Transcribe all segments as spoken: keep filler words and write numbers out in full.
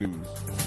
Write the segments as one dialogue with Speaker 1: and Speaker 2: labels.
Speaker 1: News.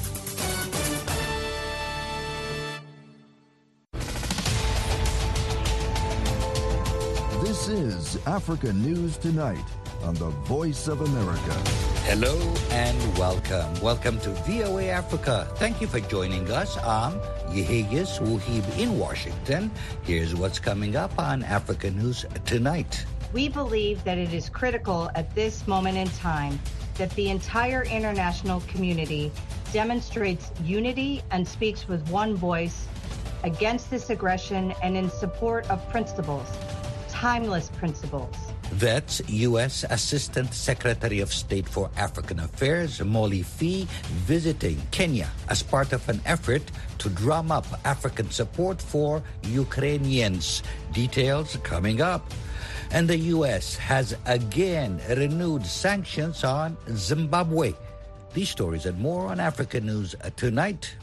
Speaker 2: This is Africa News Tonight on the Voice of America.
Speaker 3: Hello and welcome. Welcome to V O A Africa. Thank you for joining us. I'm Yehiyas Wuhib in Washington. Here's what's coming up on Africa News Tonight.
Speaker 4: We believe that it is critical at this moment in time that the entire international community demonstrates unity and speaks with one voice against this aggression and in support of principles, timeless principles.
Speaker 3: That's U S Assistant Secretary of State for African Affairs, Molly Fee, visiting Kenya as part of an effort to drum up African support for Ukrainians. Details coming up. And the U S has again renewed sanctions on Zimbabwe. These stories and more on Africa News Tonight.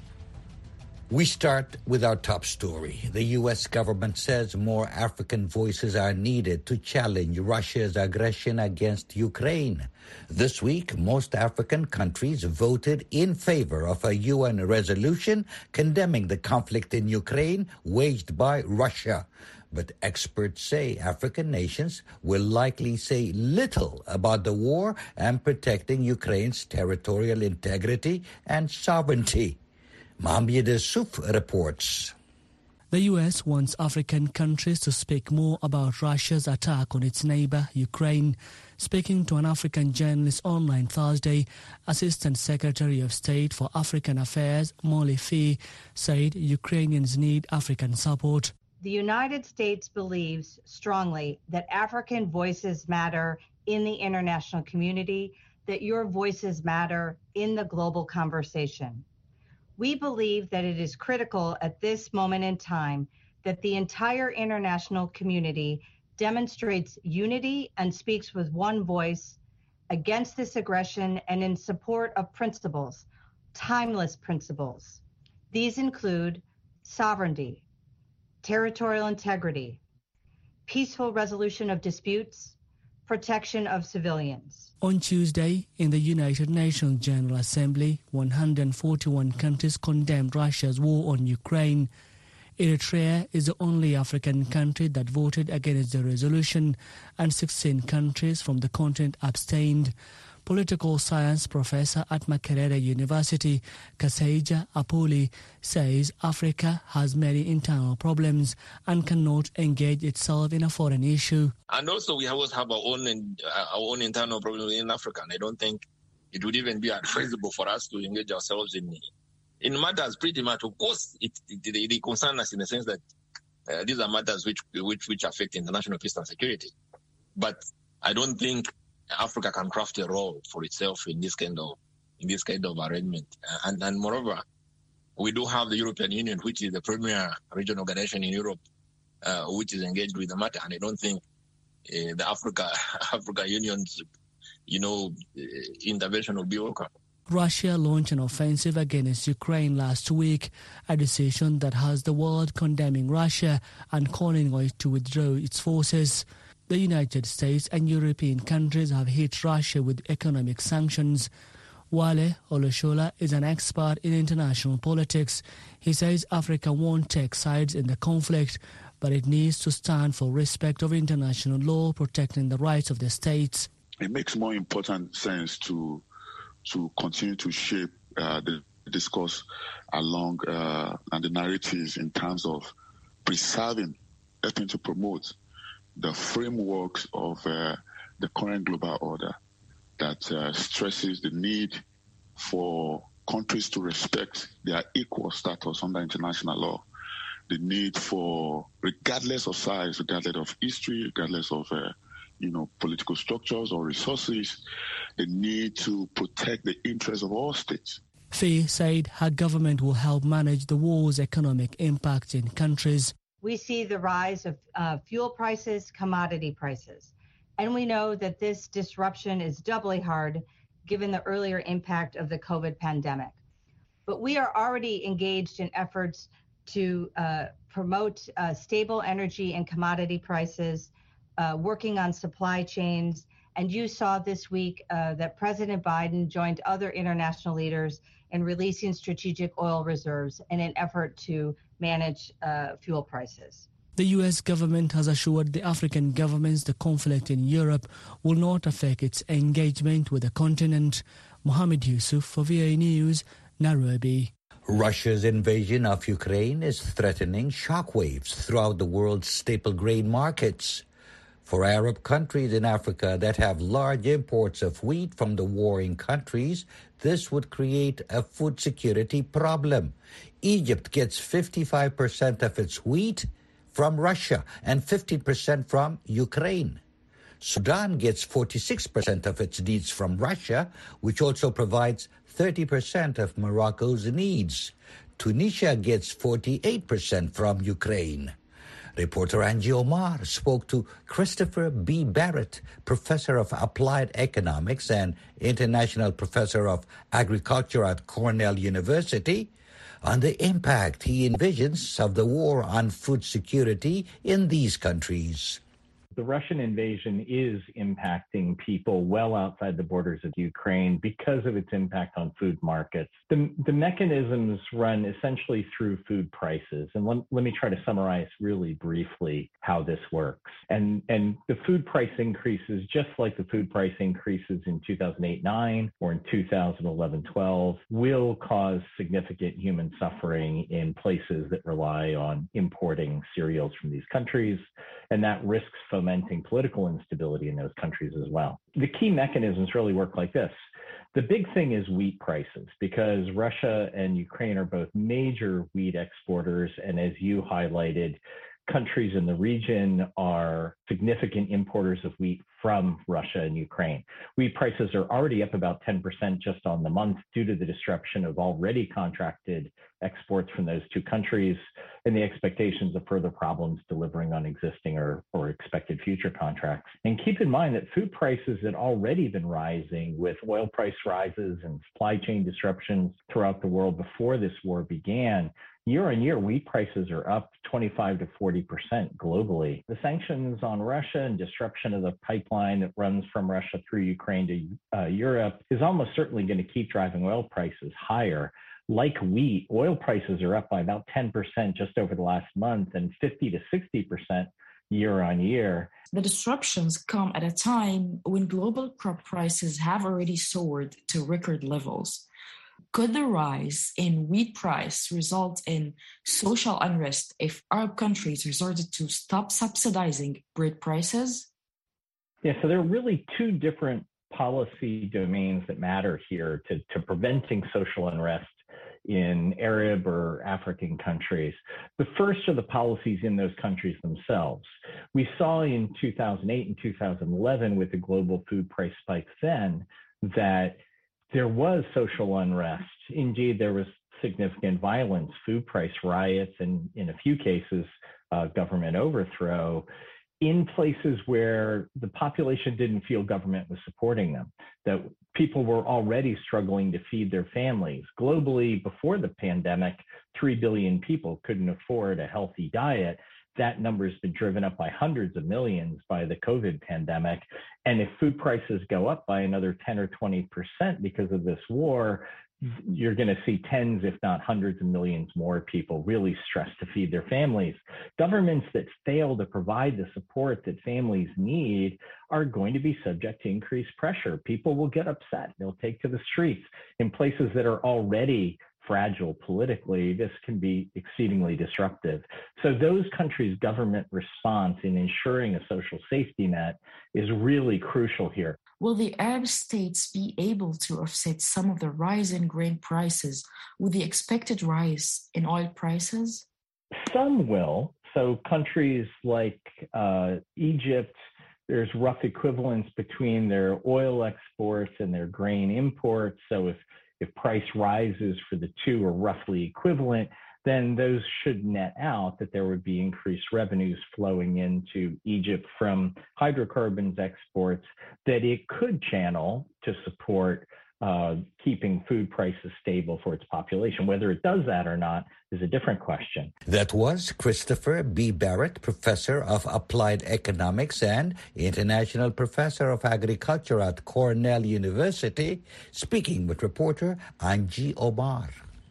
Speaker 3: We start with our top story. The U S government says more African voices are needed to challenge Russia's aggression against Ukraine. This week, most African countries voted in favor of a U N resolution condemning the conflict in Ukraine waged by Russia. But experts say African nations will likely say little about the war and protecting Ukraine's territorial integrity and sovereignty. Mohamed Souf reports.
Speaker 5: The U S wants African countries to speak more about Russia's attack on its neighbor, Ukraine. Speaking to an African journalist online Thursday, Assistant Secretary of State for African Affairs, Molly Fee, said Ukrainians need African support.
Speaker 4: The United States believes strongly that African voices matter in the international community, that your voices matter in the global conversation. We believe that it is critical at this moment in time that the entire international community demonstrates unity and speaks with one voice against this aggression and in support of principles, timeless principles. These include sovereignty, territorial integrity, peaceful resolution of disputes, protection of civilians.
Speaker 5: On Tuesday, in the United Nations General Assembly, one hundred forty-one countries condemned Russia's war on Ukraine. Eritrea is the only African country that voted against the resolution, and sixteen countries from the continent abstained. Political science professor at Makerere University, Kaseija Apuli, says Africa has many internal problems and cannot engage itself in a foreign issue.
Speaker 6: And also we always have our own uh, our own internal problems in Africa, and I don't think it would even be advisable for us to engage ourselves in in matters pretty much. Of course, it, it, it, it concerns us in the sense that uh, these are matters which, which, which affect international peace and security. But I don't think Africa can craft a role for itself in this kind of in this kind of arrangement. And, and moreover, we do have the European Union, which is the premier regional organization in Europe, uh, which is engaged with the matter. And I don't think uh, the Africa Africa Union's, you know, uh, intervention will be welcome.
Speaker 5: Russia launched an offensive against Ukraine last week, a decision that has the world condemning Russia and calling on it to withdraw its forces. The United States and European countries have hit Russia with economic sanctions. Wale Oloshola is an expert in international politics. He says Africa won't take sides in the conflict, but it needs to stand for respect of international law protecting the rights of the states.
Speaker 7: It makes more important sense to to continue to shape uh, the discourse along uh, and the narratives in terms of preserving, helping to promote the frameworks of uh, the current global order that uh, stresses the need for countries to respect their equal status under international law, the need for, regardless of size, regardless of history, regardless of uh, you know, political structures or resources, the need to protect the interests of all states.
Speaker 5: Fee said her government will help manage the war's economic impact in countries.
Speaker 4: We see the rise of uh, fuel prices, commodity prices, and we know that this disruption is doubly hard given the earlier impact of the COVID pandemic. But we are already engaged in efforts to uh, promote uh, stable energy and commodity prices, uh, working on supply chains, And you saw this week uh, that President Biden joined other international leaders in releasing strategic oil reserves in an effort to manage uh, fuel prices.
Speaker 5: The U S government has assured the African governments the conflict in Europe will not affect its engagement with the continent. Mohammed Yusuf for V A News, Nairobi.
Speaker 3: Russia's invasion of Ukraine is threatening shockwaves throughout the world's staple grain markets. For Arab countries in Africa that have large imports of wheat from the warring countries, this would create a food security problem. Egypt gets fifty-five percent of its wheat from Russia and fifty percent from Ukraine. Sudan gets forty-six percent of its needs from Russia, which also provides thirty percent of Morocco's needs. Tunisia gets forty-eight percent from Ukraine. Reporter Angie Omar spoke to Christopher B. Barrett, professor of applied economics and international professor of agriculture at Cornell University, on the impact he envisions of the war on food security in these countries.
Speaker 1: The Russian invasion is impacting people well outside the borders of Ukraine because of its impact on food markets. The, the mechanisms run essentially through food prices. And let, let me try to summarize really briefly how this works. And, and the food price increases, just like the food price increases in two thousand eight nine or in two thousand eleven twelve, will cause significant human suffering in places that rely on importing cereals from these countries. And that risks fomenting political instability in those countries as well. The key mechanisms really work like this. The big thing is wheat prices, because Russia and Ukraine are both major wheat exporters. And as you highlighted, countries in the region are significant importers of wheat from Russia and Ukraine. Wheat prices are already up about ten percent just on the month due to the disruption of already contracted exports from those two countries and the expectations of further problems delivering on existing or, or expected future contracts. And keep in mind that food prices had already been rising with oil price rises and supply chain disruptions throughout the world before this war began. Year on year, wheat prices are up twenty-five to forty percent globally. The sanctions on Russia and disruption of the pipeline that runs from Russia through Ukraine to uh, Europe is almost certainly going to keep driving oil prices higher. Like wheat, oil prices are up by about ten percent just over the last month and fifty to sixty percent year on year.
Speaker 8: The disruptions come at a time when global crop prices have already soared to record levels. Could the rise in wheat price result in social unrest if Arab countries resorted to stop subsidizing bread prices?
Speaker 1: Yeah, so there are really two different policy domains that matter here to, to preventing social unrest in Arab or African countries. The first are the policies in those countries themselves. We saw in two thousand eight and two thousand eleven with the global food price spikes then that there was social unrest. Indeed, there was significant violence, food price riots, and in a few cases, uh, government overthrow in places where the population didn't feel government was supporting them, that people were already struggling to feed their families. Globally, before the pandemic, three billion people couldn't afford a healthy diet. That number has been driven up by hundreds of millions by the COVID pandemic. And if food prices go up by another ten or twenty percent because of this war, you're going to see tens, if not hundreds of millions more people really stressed to feed their families. Governments that fail to provide the support that families need are going to be subject to increased pressure. People will get upset. They'll take to the streets. In places that are already fragile politically, this can be exceedingly disruptive. So those countries' government response in ensuring a social safety net is really crucial here.
Speaker 8: Will the Arab states be able to offset some of the rise in grain prices with the expected rise in oil prices?
Speaker 1: Some will. So countries like uh, Egypt, there's rough equivalence between their oil exports and their grain imports. So if If price rises for the two are roughly equivalent, then those should net out that there would be increased revenues flowing into Egypt from hydrocarbons exports that it could channel to support uh, keeping food prices stable for its population. Whether it does that or not is a different question.
Speaker 3: That was Christopher B. Barrett, Professor of Applied Economics and International Professor of Agriculture at Cornell University, speaking with reporter Angie Omar.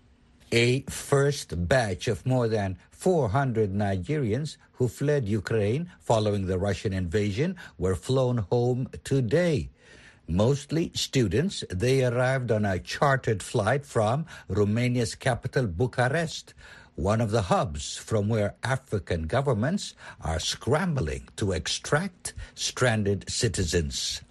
Speaker 3: A first batch of more than four hundred Nigerians who fled Ukraine following the Russian invasion were flown home today. Mostly students, they arrived on a chartered flight from Romania's capital, Bucharest, one of the hubs from where African governments are scrambling to extract stranded citizens.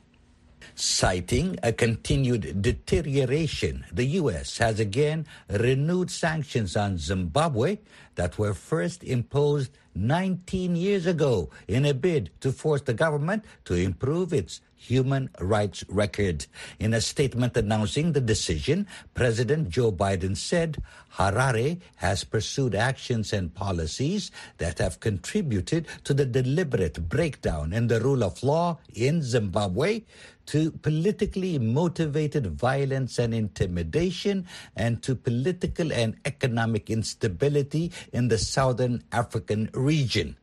Speaker 3: Citing a continued deterioration, the U S has again renewed sanctions on Zimbabwe that were first imposed nineteen years ago in a bid to force the government to improve its human rights record. In a statement announcing the decision, President Joe Biden said Harare has pursued actions and policies that have contributed to the deliberate breakdown in the rule of law in Zimbabwe, to politically motivated violence and intimidation, and to political and economic instability in the southern African region.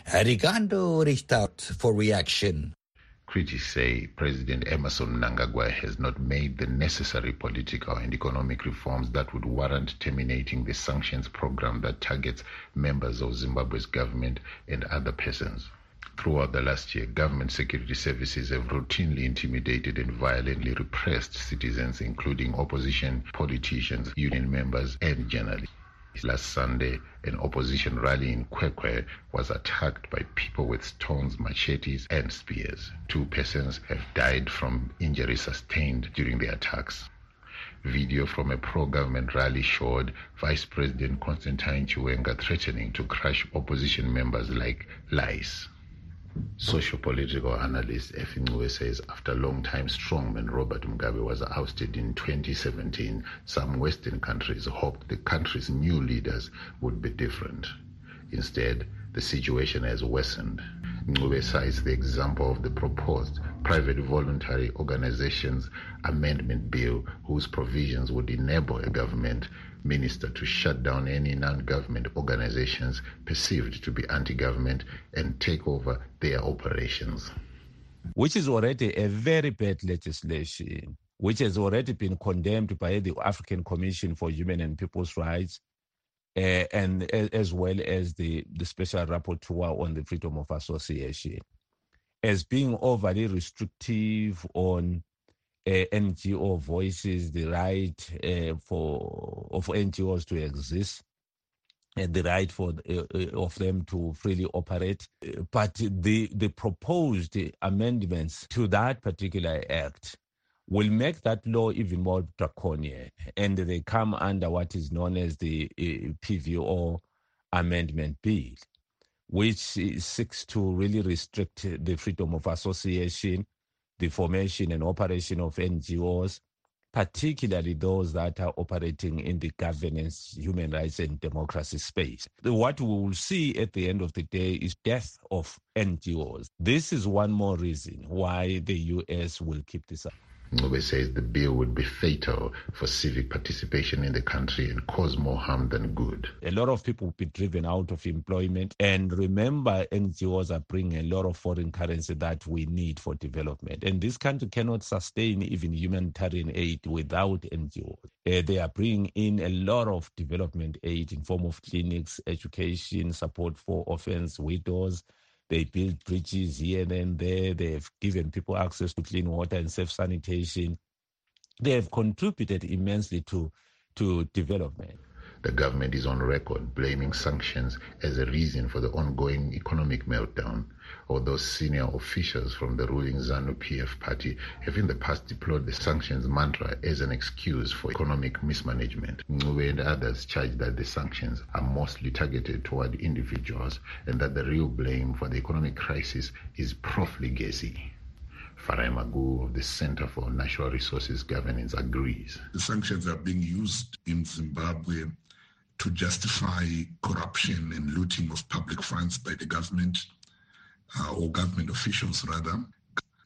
Speaker 3: Arigondo reached out for reaction.
Speaker 9: Critics say President Emmerson Mnangagwa has not made the necessary political and economic reforms that would warrant terminating the sanctions program that targets members of Zimbabwe's government and other persons. Throughout the last year, government security services have routinely intimidated and violently repressed citizens, including opposition politicians, union members, and journalists. Last Sunday, an opposition rally in Kwekwe was attacked by people with stones, machetes, and spears. Two persons have died from injuries sustained during the attacks. Video from a pro-government rally showed Vice President Constantine Chiwenga threatening to crush opposition members like lice. Socio-political analyst Effie Ncube says after long-time strongman Robert Mugabe was ousted in twenty seventeen, some Western countries hoped the country's new leaders would be different. Instead, the situation has worsened. Ncube cites the example of the proposed Private Voluntary Organizations Amendment Bill, whose provisions would enable a government minister to shut down any non-government organizations perceived to be anti-government and take over their operations.
Speaker 10: Which is already a very bad legislation, which has already been condemned by the African Commission for Human and People's Rights, uh, and as well as the, the Special Rapporteur on the Freedom of Association, as being overly restrictive on Uh, N G O voices, the right uh, for of N G Os to exist, and the right for uh, of them to freely operate. Uh, but the the proposed amendments to that particular act will make that law even more draconian, and they come under what is known as the uh, P V O Amendment Bill, which seeks to really restrict the freedom of association, the formation and operation of N G Os, particularly those that are operating in the governance, human rights, and democracy space. What we will see at the end of the day is death of N G Os. This is one more reason why the U S will keep this up.
Speaker 9: Ncube says the bill would be fatal for civic participation in the country and cause more harm than good.
Speaker 10: A lot of people will be driven out of employment. And remember, N G Os are bringing a lot of foreign currency that we need for development. And this country cannot sustain even humanitarian aid without N G Os. Uh, they are bringing in a lot of development aid in form of clinics, education, support for orphans, widows. They build bridges here and there. They've given people access to clean water and safe sanitation. They have contributed immensely to, to development.
Speaker 9: The government is on record blaming sanctions as a reason for the ongoing economic meltdown, although senior officials from the ruling ZANU-P F party have in the past deployed the sanctions mantra as an excuse for economic mismanagement. Ncube and others charge that the sanctions are mostly targeted toward individuals and that the real blame for the economic crisis is profligacy. Farai Magu of the Center for Natural Resources Governance agrees.
Speaker 11: The sanctions are being used in Zimbabwe to justify corruption and looting of public funds by the government, uh, or government officials rather.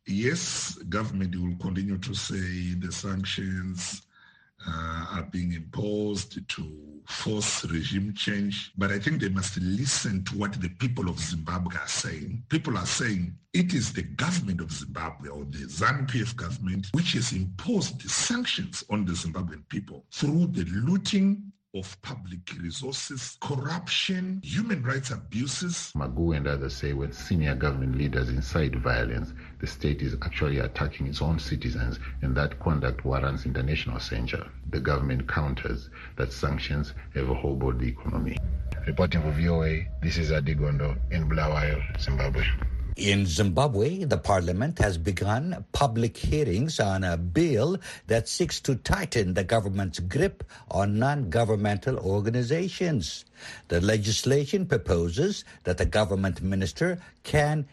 Speaker 11: Yes, government will continue to say the sanctions uh, are being imposed to force regime change, but I think they must listen to what the people of Zimbabwe are saying. People are saying it is the government of Zimbabwe or the ZANU-P F government which has imposed the sanctions on the Zimbabwean people through the looting of public resources, corruption, human rights abuses.
Speaker 9: Magoo and others say when senior government leaders incite violence, the state is actually attacking its own citizens, and that conduct warrants international censure. The government counters that sanctions have hobbled the economy. Reporting for V O A, this is Adigondo in Bulawayo, Zimbabwe.
Speaker 3: In Zimbabwe, the parliament has begun public hearings on a bill that seeks to tighten the government's grip on non-governmental organizations. The legislation proposes that the government minister can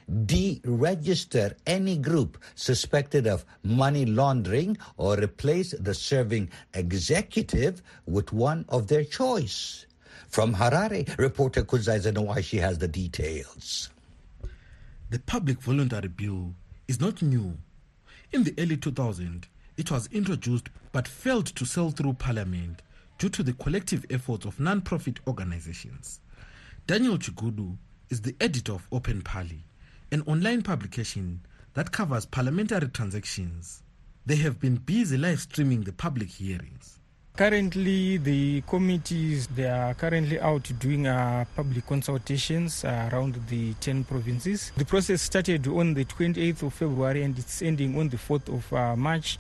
Speaker 3: deregister any group suspected of money laundering or replace the serving executive with one of their choice. From Harare, reporter Kuzaiza Nawashi has the details.
Speaker 12: The Public Voluntary Bill is not new. In the early two thousands, it was introduced but failed to sail through Parliament due to the collective efforts of non-profit organizations. Daniel Chigudu is the editor of Open Parly, an online publication that covers parliamentary transactions. They have been busy live streaming the public hearings.
Speaker 13: Currently, the committees, they are currently out doing uh, public consultations uh, around the ten provinces. The process started on the twenty-eighth of February and it's ending on the fourth of uh, March.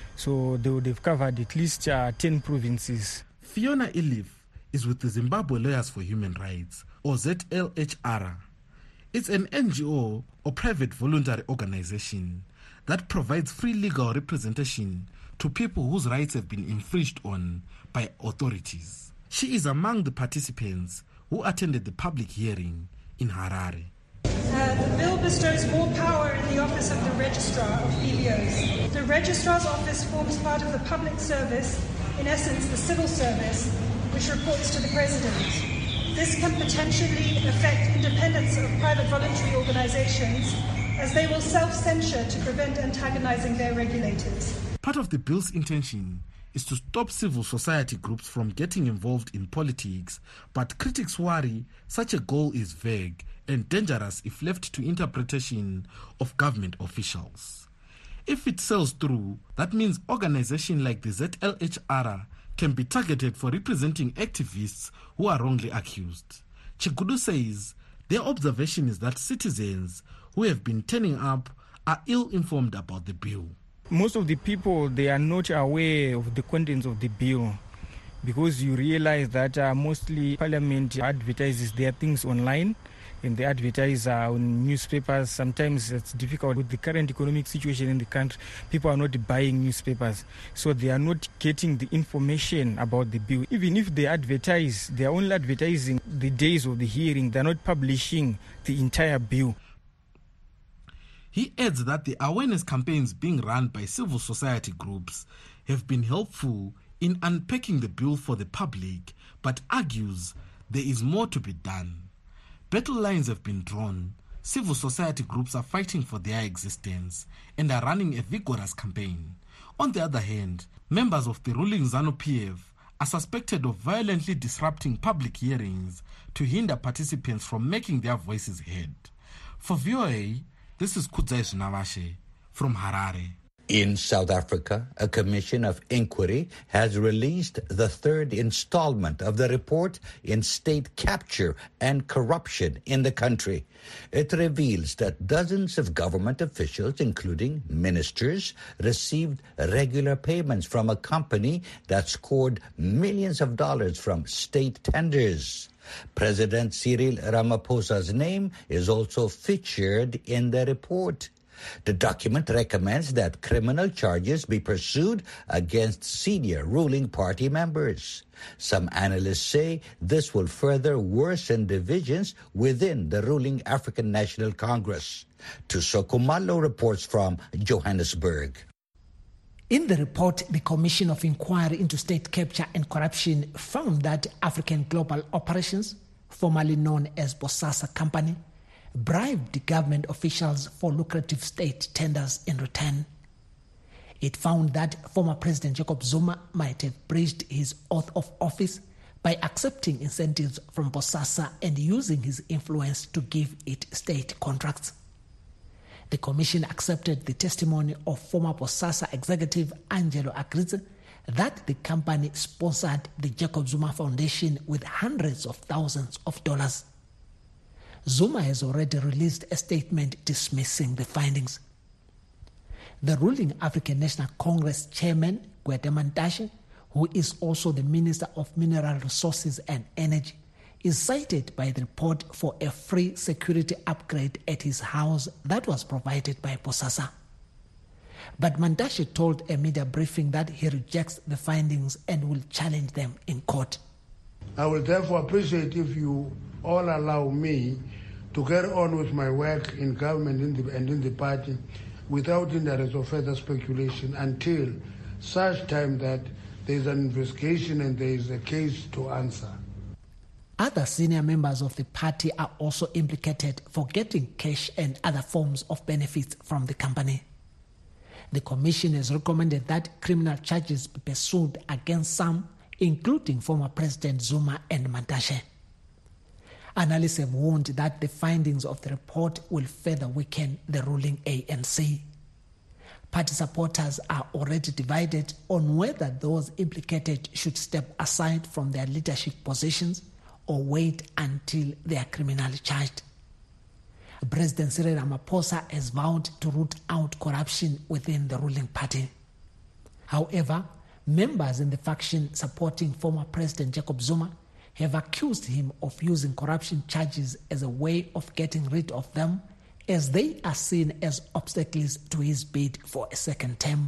Speaker 13: So they, they've covered at least uh, ten provinces.
Speaker 12: Fiona Ilif is with the Zimbabwe Lawyers for Human Rights, or Z L H R. It's an N G O or private voluntary organization that provides free legal representation to people whose rights have been infringed on by authorities. She is among the participants who attended the public hearing in Harare.
Speaker 14: Uh, the bill bestows more power in the office of the Registrar of P V Os. The Registrar's office forms part of the public service, in essence the civil service, which reports to the President. This can potentially affect independence of private voluntary organizations, as they will self-censure to prevent antagonizing their regulators.
Speaker 12: Part of the bill's intention is to stop civil society groups from getting involved in politics, but critics worry such a goal is vague and dangerous if left to interpretation of government officials. If it sails through, that means organizations like the Z L H R can be targeted for representing activists who are wrongly accused. Chigudu says their observation is that citizens who have been turning up are ill-informed about the bill.
Speaker 13: Most of the people, they are not aware of the contents of the bill because you realize that uh, mostly Parliament advertises their things online and they advertise uh, on newspapers. Sometimes it's difficult with the current economic situation in the country. People are not buying newspapers, so they are not getting the information about the bill. Even if they advertise, they are only advertising the days of the hearing. They are not publishing the entire bill.
Speaker 12: He adds that the awareness campaigns being run by civil society groups have been helpful in unpacking the bill for the public, but argues there is more to be done. Battle lines have been drawn. Civil society groups are fighting for their existence and are running a vigorous campaign. On the other hand, members of the ruling ZANU-P F are suspected of violently disrupting public hearings to hinder participants from making their voices heard. For V O A, this is Kuzaiza Nawashi from Harare.
Speaker 3: In South Africa, a commission of inquiry has released the third installment of the report in state capture and corruption in the country. It reveals that dozens of government officials, including ministers, received regular payments from a company that scored millions of dollars from state tenders. President Cyril Ramaphosa's name is also featured in the report. The document recommends that criminal charges be pursued against senior ruling party members. Some analysts say this will further worsen divisions within the ruling African National Congress. Tusoko Malo reports from Johannesburg.
Speaker 15: In the report, the Commission of Inquiry into State Capture and Corruption found that African Global Operations, formerly known as Bosasa Company, bribed government officials for lucrative state tenders in return. It found that former President Jacob Zuma might have breached his oath of office by accepting incentives from Bosasa and using his influence to give it state contracts. The commission accepted the testimony of former Bosasa executive Angelo Agriza that the company sponsored the Jacob Zuma Foundation with hundreds of thousands of dollars. Zuma has already released a statement dismissing the findings. The ruling African National Congress chairman, Gwede Mantashe, who is also the Minister of Mineral Resources and Energy, is cited by the report for a free security upgrade at his house that was provided by Bosasa. But Mantashe told a media briefing that he rejects the findings and will challenge them in court.
Speaker 16: I will therefore appreciate if you all allow me to carry on with my work in government in the, and in the party without hindrance or further speculation until such time that there is an investigation and there is a case to answer.
Speaker 15: Other senior members of the party are also implicated for getting cash and other forms of benefits from the company. The commission has recommended that criminal charges be pursued against some, including former President Zuma and Mantashe. Analysts have warned that the findings of the report will further weaken the ruling A N C. Party supporters are already divided on whether those implicated should step aside from their leadership positions or wait until they are criminally charged. President Cyril Ramaphosa has vowed to root out corruption within the ruling party. However, members in the faction supporting former President Jacob Zuma have accused him of using corruption charges as a way of getting rid of them, as they are seen as obstacles to his bid for a second term.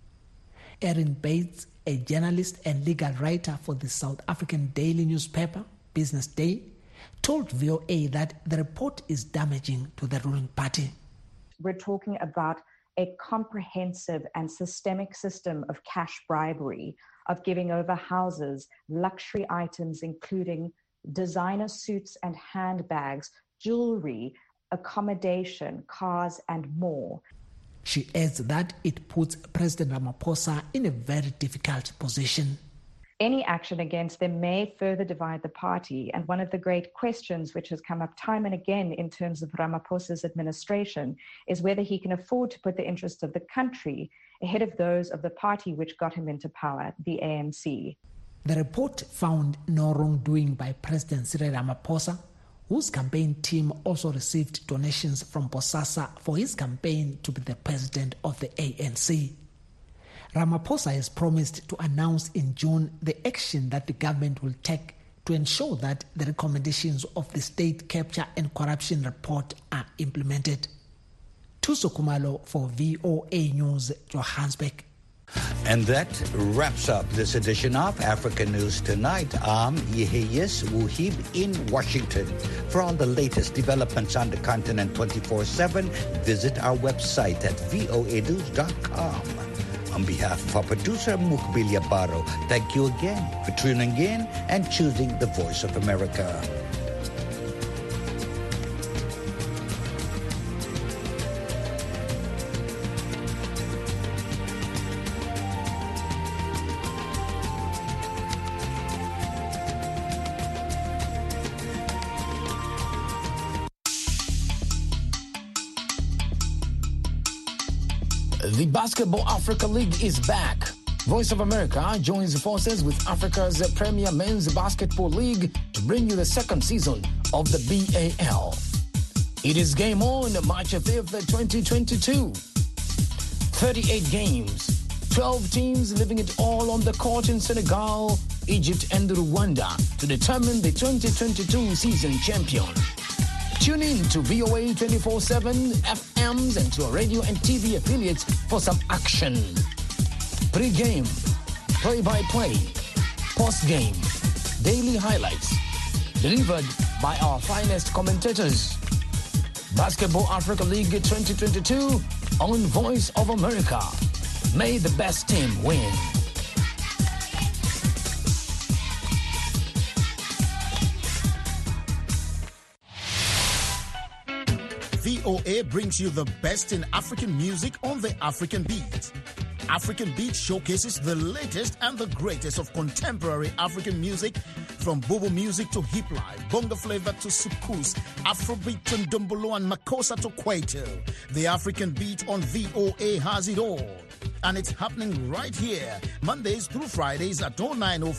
Speaker 15: Erin Bates, a journalist and legal writer for the South African daily newspaper, Business Day, told V O A that the report is damaging to the ruling party.
Speaker 17: We're talking about a comprehensive and systemic system of cash bribery, of giving over houses, luxury items, including designer suits and handbags, jewelry, accommodation, cars, and more.
Speaker 15: She adds that it puts President Ramaphosa in a very difficult position.
Speaker 17: Any action against them may further divide the party. And one of the great questions which has come up time and again in terms of Ramaphosa's administration is whether he can afford to put the interests of the country ahead of those of the party which got him into power, the A N C.
Speaker 15: The report found no wrongdoing by President Cyril Ramaphosa, whose campaign team also received donations from Bosasa for his campaign to be the president of the A N C. Ramaphosa has promised to announce in June the action that the government will take to ensure that the recommendations of the State Capture and Corruption Report are implemented. Thuso Khumalo for V O A News, Johannesburg.
Speaker 3: And that wraps up this edition of Africa News Tonight. I'm Yeheyes Wuhib in Washington. For all the latest developments on the continent twenty-four seven, visit our website at V O A news dot com. On behalf of our producer, Mukbilia Baro, thank you again for tuning in and choosing the Voice of America.
Speaker 18: The Basketball Africa League is back. Voice of America joins forces with Africa's premier men's basketball league to bring you the second season of the B A L. It is game on March fifth, twenty twenty-two. thirty-eight games, twelve teams leaving it all on the court in Senegal, Egypt, and Rwanda to determine the twenty twenty-two season champion. Tune in to V O A twenty-four seven F Ms and to our radio and T V affiliates for some action. Pre-game, play-by-play, post-game, daily highlights, delivered by our finest commentators. Basketball Africa League twenty twenty-two on Voice of America. May the best team win.
Speaker 19: V O A brings you the best in African music on the African Beat. African Beat showcases the latest and the greatest of contemporary African music, from Bobo music to hip life, bonga flavor to soukous, Afrobeat to Ndombolo and Makossa to Kwaito. The African Beat on V O A has it all. And it's happening right here, Mondays through Fridays at oh nine oh